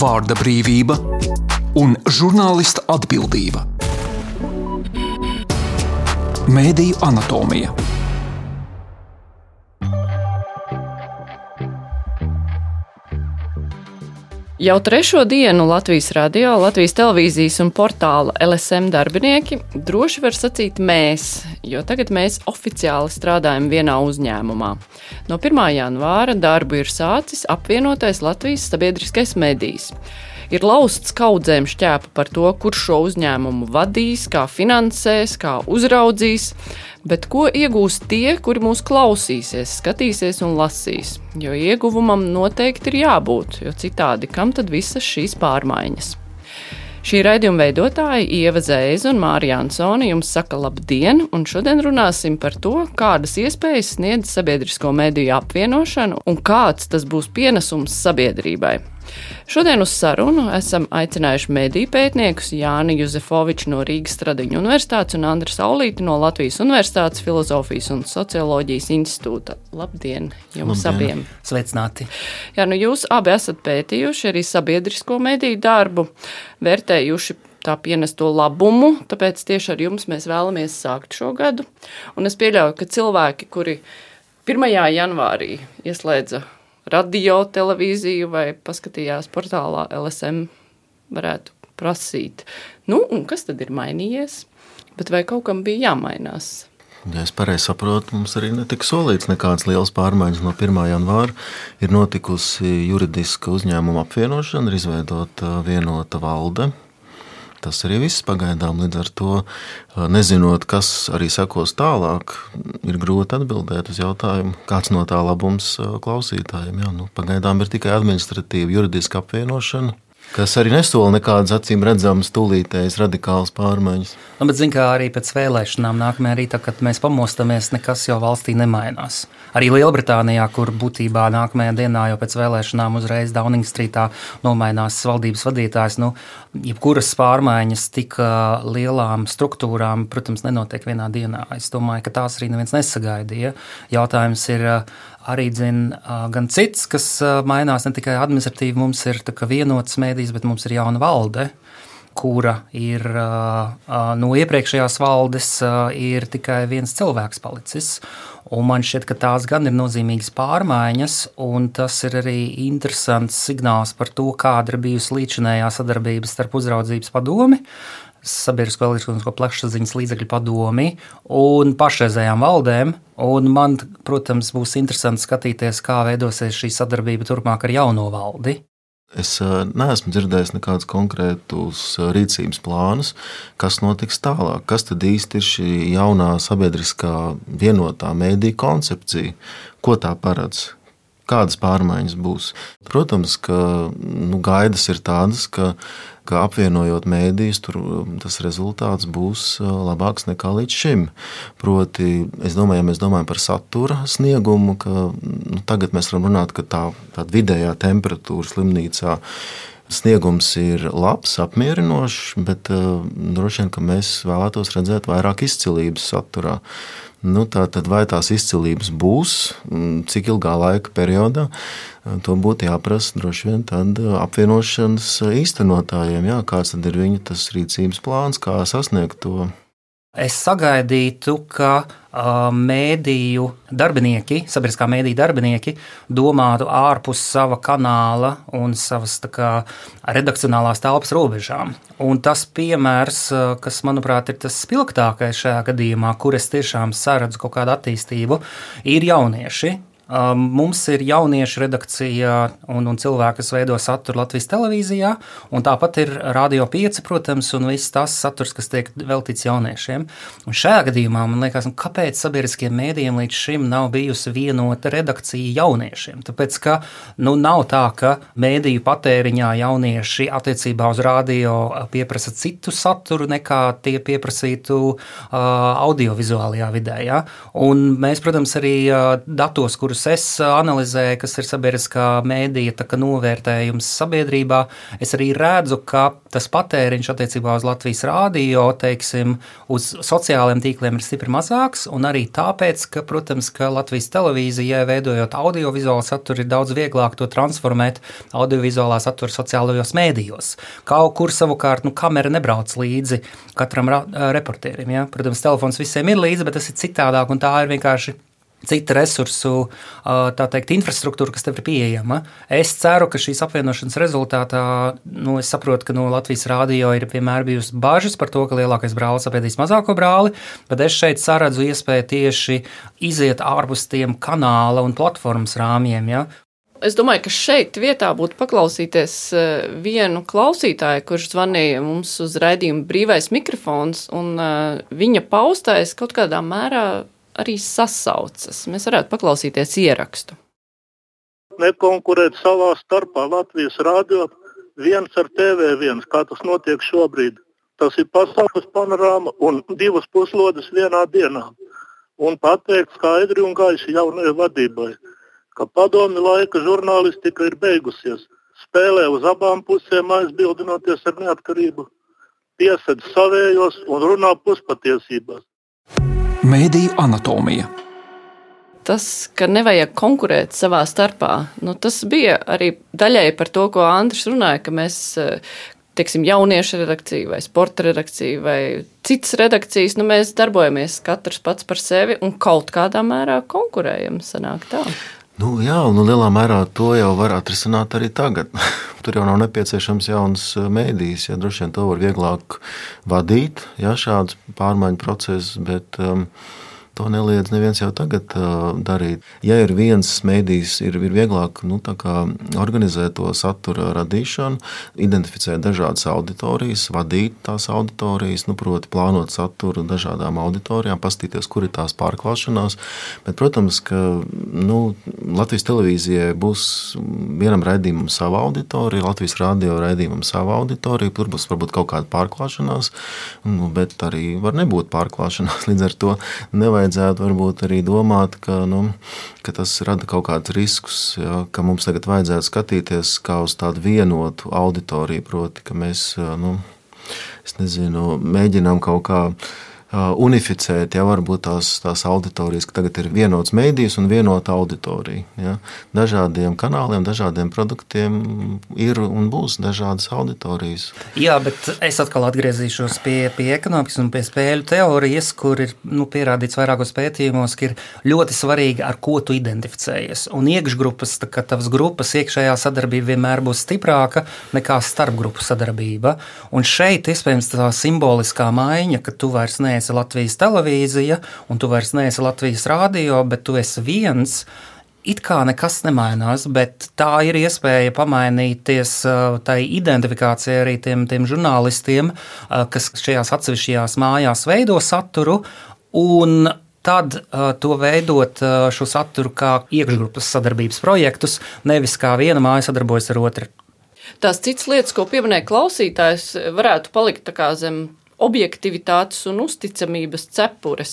vārda brīvība un žurnālista atbildība. Mēdīju anatomija. Jau trešo dienu Latvijas radio, Latvijas televīzijas un portāla LSM darbinieki droši var sacīt mēs, jo tagad mēs oficiāli strādājam vienā uzņēmumā. No 1. janvāra darbu ir sācis apvienotais Latvijas sabiedriskais medijs. Ir lausts kaudzēm šķēpa par to, kurš šo uzņēmumu vadīs, kā finansēs, kā uzraudzīs, bet ko iegūs tie, kuri mūs klausīsies, skatīsies un lasīs. Jo ieguvumam noteikti ir jābūt, jo citādi kam tad visas šīs pārmaiņas? Šī raidījuma veidotāji Ieva Zēze un Mārija Ansone jums saka labdien, un šodien runāsim par to, kādas iespējas sniedz sabiedrisko mediju apvienošanu un kāds tas būs pienesums sabiedrībai. Šodien uz sarunu esam aicinājuši mediju pētniekus Jāni Juzefoviču no Rīgas Stradiņu universitātes un Andru Saulīti no Latvijas Universitātes Filozofijas un socioloģijas institūta. Labdien jums abiem! Sveicināti! Jā, jūs abi esat pētījuši arī sabiedrisko mediju darbu, vērtējuši tā pienesto labumu, tāpēc tieši ar jums mēs vēlamies sākt šo gadu. Un es pieļauju, ka cilvēki, kuri 1. janvārī ieslēdza radio, televīziju vai paskatījās portālā LSM, varētu prasīt. Un kas tad ir mainījies? Bet vai kaut kam bija jāmainās? Ja es pareizi saprotu, mums arī netika solīts nekādas lielas pārmaiņas. No 1. janvāra ir notikusi juridiska uzņēmuma apvienošana, ir izveidota vienota valde. Tas arī viss pagaidām, līdz ar to, nezinot, kas arī sekos tālāk, ir grūti atbildēt uz jautājumu, kāds no tā labums klausītājiem. Pagaidām ir tikai administratīva juridiska apvienošana, kas arī nesola nekādas acīm redzamas tūlītējas radikālas pārmaiņas. Bet zin, kā arī pēc vēlēšanām nākamajā rītā, kad mēs pamostamies, nekas jau valstī nemainās. Arī Lielbritānijā, kur būtībā nākamajā dienā jau pēc vēlēšanām uzreiz Downing Streetā nomainās valdības vadītājs, jebkuras pārmaiņas tik lielām struktūrām, protams, nenotiek vienā dienā. Es domāju, ka tās arī neviens nesagaidīja. Jautājums ir arī gan cits, kas mainās ne tikai administratīvi, mums ir vienots mēdījis, bet mums ir jauna valde, kura ir no iepriekšējās valdes ir tikai viens cilvēks palicis. Un man šķiet, ka tās gan ir nozīmīgas pārmaiņas, un tas ir arī interesants signāls par to, kāda ir bijusi līdzinējā sadarbība starp uzraudzības padomi, Sabiedrisko elektronisko plašsaziņas līdzekļu padomi un pašreizējām valdēm. Un man, protams, būs interesanti skatīties, kā veidosies šī sadarbība turpmāk ar jauno valdi. Es neesmu dzirdējis nekādus konkrētus rīcības plānus, kas notiks tālāk. Kas tad īsti ir šī jaunā sabiedriskā vienotā mediju koncepcija? Ko tā paredz? Kādas pārmaiņas būs? Protams, ka gaidas ir tādas, ka apvienojot mēdījus, tas rezultāts būs labāks nekā līdz šim. Proti, ja mēs domājam par satura sniegumu, ka tagad mēs varam runāt, ka tāda vidējā temperatūra slimnīcā sniegums ir labs, apmierinošs, bet droši vien, ka mēs vēlētos redzēt vairāk izcilības saturā. Tātad vai tās izcilības būs, cik ilgā laika periodā, to būtu jāprasa droši vien tad apvienošanas īstenotājiem, kāds tad ir viņu tas rīcības plāns, kā sasniegt to. Es sagaidītu, ka mēdīju darbinieki, sabiedriskā mēdīju darbinieki domātu ārpus sava kanāla un savas redakcionālās telpas robežām. Un tas piemērs, kas, manuprāt, ir tas spilgtākais šajā gadījumā, kur es tiešām saredzu kaut kādu attīstību, ir jaunieši. Mums ir jauniešu redakcija un cilvēki, kas veido saturu Latvijas televīzijā, un tāpat ir Radio 5, protams, un viss tas saturs, kas tiek veltīts jauniešiem. Un šajā gadījumā man liekas, kāpēc sabiedriskiem mēdījiem līdz šim nav bijusi vienota redakcija jauniešiem? Tāpēc, ka nav tā, ka mēdīju patēriņā jaunieši attiecībā uz radio pieprasa citu saturu, nekā tie pieprasītu audiovizuālajā vidē. Ja? Un mēs, protams, arī datos, kurus kurus es analizēju, kas ir sabiedriskā mēdīja novērtējums sabiedrībā, es arī redzu, ka tas patēriņš attiecībā uz Latvijas rādio, teiksim, uz sociālajiem tīkliem ir stipri mazāks, un arī tāpēc, ka, protams, ka Latvijas televīzijai veidojot audiovizuālu saturu ir daudz vieglāk to transformēt audiovizuālā satura sociālajos mēdījos. Kaut kur savukārt, kamera nebrauc līdzi katram reportierim, ja? Protams, telefons visiem ir līdzi, bet tas ir citādāk, un tā ir vienkārši cita resursu, tā teikt, infrastruktūra, kas tev ir pieejama. Es ceru, ka šīs apvienošanas rezultātā, es saprotu, ka no Latvijas rādio ir vienmēr bijusi bažas par to, ka lielākais brālis apēdīs mazāko brāli, bet es šeit saredzu iespēju tieši iziet ārpus tiem kanāla un platformas rāmjiem, ja. Es domāju, ka šeit vietā būtu paklausīties vienu klausītāju, kurš zvanīja mums uz raidījumu Brīvais mikrofons, un viņa paustais kaut kādā mērā arī sasaucas. Mēs varētu paklausīties ierakstu. Nekonkurēt savā starpā Latvijas rādio viens ar TV1, kā tas notiek šobrīd. Tas ir pasaules panorāma un 2 puslodes vienā dienā. Un pateikt skaidri un gaiši jaunajai vadībai, ka padomju laika žurnālistika ir beigusies. Spēlē uz abām pusēm aizbildinoties ar neatkarību, piesedz savējos un runā puspatiesībās. Mēdīju anatomija. Tas, ka nevajag konkurēt savā starpā, tas bija arī daļai par to, ko Andris runāja, ka mēs, teiksim, jauniešu redakcija vai sporta redakcija vai citas redakcijas, mēs darbojamies katrs pats par sevi un kaut kādā mērā konkurējam, sanāk tā. Jā, lielā mērā to jau var atrisināt arī tagad. Tur jau nav nepieciešams jauns mēdījis, ja droši vien to var vieglāk vadīt, ja šāds pārmaiņu process, bet to neliedz neviens jau tagad darīt. Ja ir viens mēdījis, ir vieglāk organizēt to satura radīšanu, identificēt dažādas auditorijas, vadīt tās auditorijas, proti plānot saturu dažādām auditorijām, paskatīties, kur ir tās pārklāšanās. Bet, protams, ka Latvijas televīzijai būs vienam raidījumam sava auditorija, Latvijas radio raidījumam sava auditorija, tur būs varbūt kaut kāda pārklāšanās, bet arī var nebūt pārklāšanās, līdz ar to nevajadzētu varbūt arī domāt, ka tas rada kaut kādus riskus, ja, ka mums tagad vajadzētu skatīties kā uz tādu vienotu auditoriju, proti, ka mēs, mēģinām kaut kā unificēt, ja varbūt tās auditorijas, ka tagad ir vienots mēdījis un vienota auditorija. Ja. Dažādiem kanāliem, dažādiem produktiem ir un būs dažādas auditorijas. Jā, bet es atkal atgriezīšos pie ekonomikas un pie spēļu teorijas, kur ir pierādīts vairākos pētījumos, ka ir ļoti svarīgi, ar ko tu identificējies. Un iekšgrupas, ka tavas grupas iekšējā sadarbība vienmēr būs stiprāka nekā starpgrupu sadarbība. Un šeit, iespējams, tā simboliskā maiņa, ka tu vairs neesi Latvijas televīzija, un tu vairs neesi Latvijas rādio, bet tu esi viens, it kā nekas nemainās, bet tā ir iespēja pamainīties tai identifikācijai arī tiem žurnālistiem, kas šajās atsevišķajās mājās veido saturu, un tad to veidot šo saturu kā iekšgrupas sadarbības projektus, nevis kā viena māja sadarbojas ar otru. Tās citas lietas, ko pieminēja klausītājs, varētu palikt tā kā zem objektivitātes un uzticamības cepures.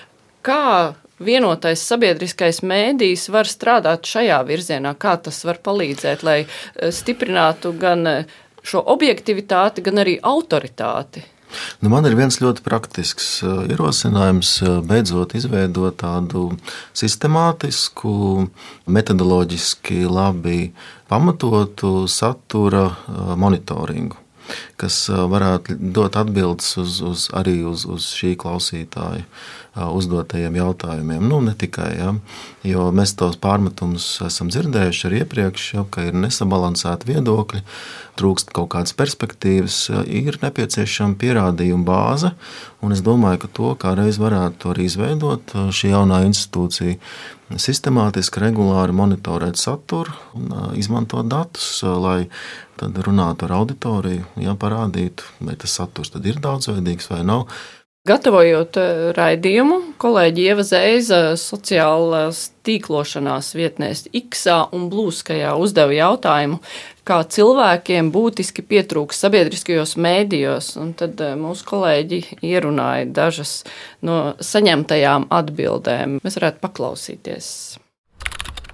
Kā vienotais sabiedriskais mēdījis var strādāt šajā virzienā? Kā tas var palīdzēt, lai stiprinātu gan šo objektivitāti, gan arī autoritāti? Man ir viens ļoti praktisks ierosinājums beidzot izveidot tādu sistemātisku, metodoloģiski labi pamatotu satura monitoringu, kas varētu dot atbildes arī uz šī klausītāja uzdotajiem jautājumiem. Ne tikai, ja, jo mēs tos pārmetumus esam dzirdējuši arī iepriekš, ja, ka ir nesabalansēti viedokļi, trūkst kaut kādas perspektīvas, ir nepieciešama pierādījuma bāze, un es domāju, ka to kādreiz varētu arī izveidot šī jaunā institūcija, sistemātiski, regulāri monitorēt saturu un izmantot datus, lai tad runātu ar auditoriju, ja parādītu, vai tas saturs tad ir daudzveidīgs vai nav. Gatavojot raidījumu, kolēģi Ieva Zeiza sociālās tīklošanās vietnēs X-ā un Blūskajā uzdeva jautājumu, kā cilvēkiem būtiski pietrūks sabiedriskajos mēdījos, un tad mūsu kolēģi ierunāja dažas no saņemtajām atbildēm. Mēs varētu paklausīties.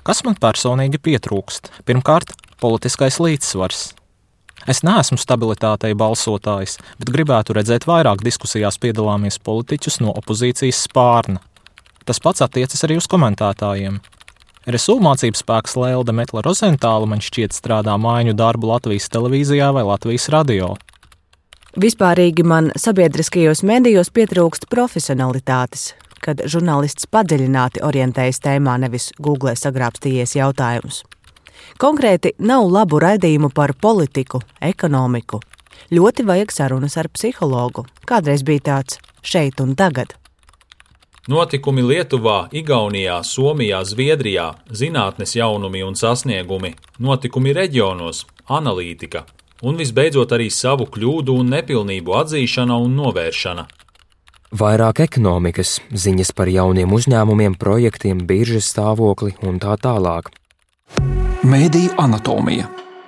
Kas man personīgi pietrūkst? Pirmkārt, politiskais līdzsvars. Es neesmu stabilitātei balsotājs, bet gribētu redzēt vairāk diskusijās piedalāmies politiķus no opozīcijas spārna. Tas pats attiecas arī uz komentētājiem. RSU mācības spēks Lelde Metle-Rozentāla man šķiet strādā mājiņu darbu Latvijas televīzijā vai Latvijas radio. Vispārīgi man sabiedriskajos medijos pietrūkst profesionalitātes, kad žurnālists padziļināti orientējas tēmā, nevis Google sagrābstījies jautājumus. Konkrēti nav labu raidījumu par politiku, ekonomiku. Ļoti vajag sarunas ar psihologu. Kādreiz bija tāds šeit un tagad. Notikumi Lietuvā, Igaunijā, Somijā, Zviedrijā, zinātnes jaunumi un sasniegumi, notikumi reģionos, analītika un visbeidzot arī savu kļūdu un nepilnību atzīšana un novēršana. Vairāk ekonomikas, ziņas par jauniem uzņēmumiem, projektiem, biržas stāvokli un tā tālāk. Mēdīju anatomija.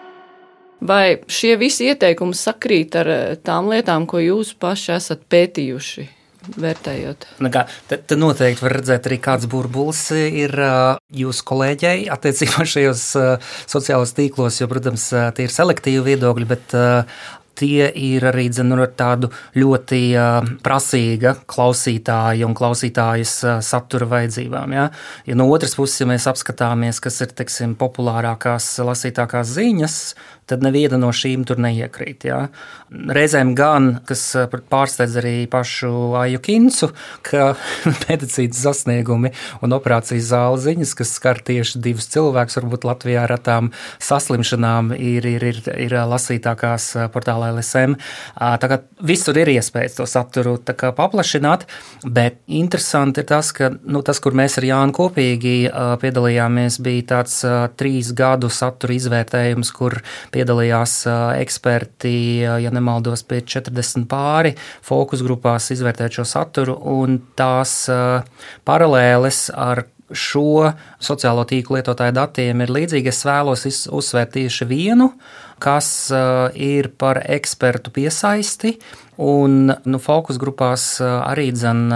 Vai šie visi ieteikumi sakrīt ar tām lietām, ko jūs paši esat pētījuši, vērtējot? Te noteikti var redzēt arī kāds burbulis ir jūsu kolēģei attiecībā šajos sociālos tīklos, jo, protams, tie ir selektīvi viedokļi, bet tie ir arī ar tādu ļoti prasīga klausītāja un klausītājas satura vajadzībām. Ja? Ja no otras puses, ja mēs apskatāmies, kas ir, teiksim, populārākās, lasītākās ziņas, tad neviena no šīm tur neiekrīt. Ja? Reizēm gan, kas pārsteidz arī pašu Aiju Kincu, ka medicīnas sasniegumi un operācijas zāles ziņas, kas skar tieši divus cilvēkus, varbūt Latvijā ar tām saslimšanām ir lasītākās portālā LSM. Tā kā visur ir iespējas to saturu paplašināt, bet interesanti ir tas, ka tas, kur mēs ar Jānu kopīgi piedalījāmies, bija tāds 3 gadu satura izvērtējums, kur piedalījās eksperti, ja nemaldos, pie 40 pāri fokus grupās izvērtēt šo saturu, un tās paralēles ar šo sociālo tīklu lietotāju datiem ir līdzīgi. Es vēlos uzsvērt tieši vienu, kas ir par ekspertu piesaisti, un fokus grupās arī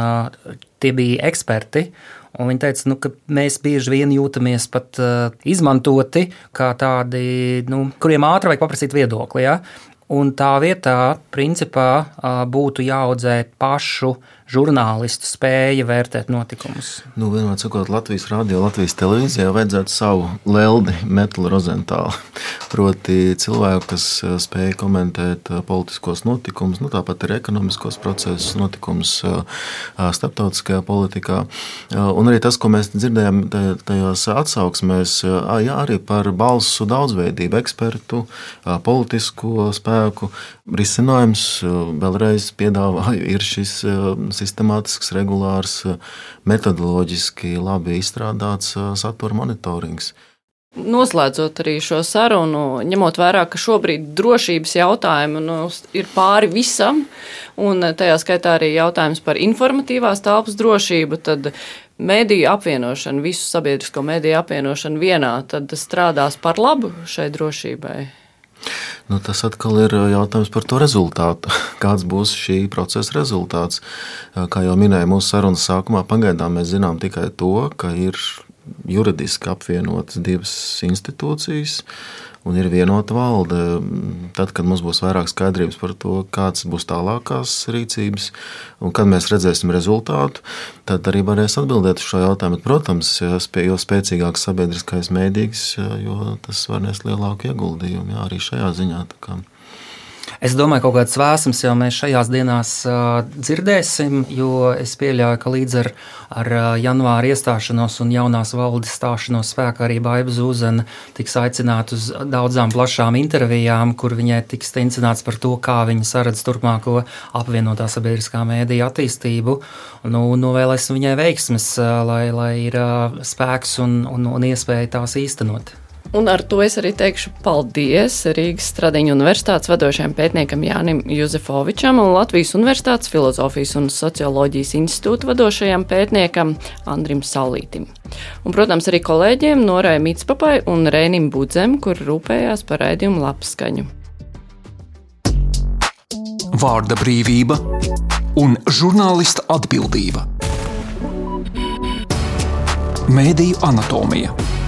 tie bija eksperti. Un viņi teica, ka mēs bieži vien jūtamies pat izmantoti, kā tādi, kuriem ātri vajag paprasīt viedokli. Ja? Un tā vietā, principā, būtu jāaudzē pašu žurnālistu spēja vērtēt notikumus. Vienmēr sakot, Latvijas radio, Latvijas televīzijā vajadzētu savu Leldi Metle-Rozentālu. Proti cilvēku, kas spēja komentēt politiskos notikumus, tāpat arī ekonomiskos procesus, notikumus starptautiskajā politikā. Un arī tas, ko mēs dzirdējām tajos atsauksmēs, arī par balsu daudzveidību, ekspertu, politisko spēku. Risinājums vēlreiz piedāvāju ir šis sistemātisks, regulārs, metodoloģiski labi izstrādāts satura monitorings. Noslēdzot arī šo sarunu, ņemot vērā, ka šobrīd drošības jautājumi ir pāri visam, un tajā skaitā arī jautājums par informatīvās telpas drošību, tad mediju apvienošana, visu sabiedrisko mediju apvienošana vienā, tad strādās par labu šai drošībai. Tas atkal ir jautājums par to rezultātu. Kāds būs šī procesa rezultāts? Kā jau minēju mūsu sarunas sākumā, pagaidām mēs zinām tikai to, ka ir juridiski apvienotas 2 institūcijas un ir vienota valde. Tad, kad mums būs vairāk skaidrības par to, kāds būs tālākās rīcības un kad mēs redzēsim rezultātu, tad arī varēs atbildēt uz šo jautājumu. Protams, jo spēcīgāks sabiedriskais mēdīgs, jo tas var nest lielāku ieguldījumu arī šajā ziņā. Es domāju, kaut kādas vēsmas jau mēs šajās dienās dzirdēsim, jo es pieļauju, ka līdz ar janvāra iestāšanos un jaunās valdes stāšanos spēkā arī Baiba Zūzena tiks aicināta uz daudzām plašām intervijām, kur viņai tiks tencināts par to, kā viņa saredz turpmāko apvienotā sabiedriskā mēdīja attīstību. Novēlēsim viņai veiksmes, lai ir spēks un iespēja tās īstenot. Un ar to es arī teikšu paldies Rīgas Stradiņu universitātes vadošajam pētniekam Jānim Juzefovičam un Latvijas Universitātes Filozofijas un Socioloģijas institūta vadošajam pētniekam Andrim Saulītim. Un, protams, arī kolēģiem Norai Mitspapai un Rēnim Budzem, kur rūpējās par raidījumu labskaņu. Vārda brīvība un žurnālista atbildība. Mēdīju anatomija.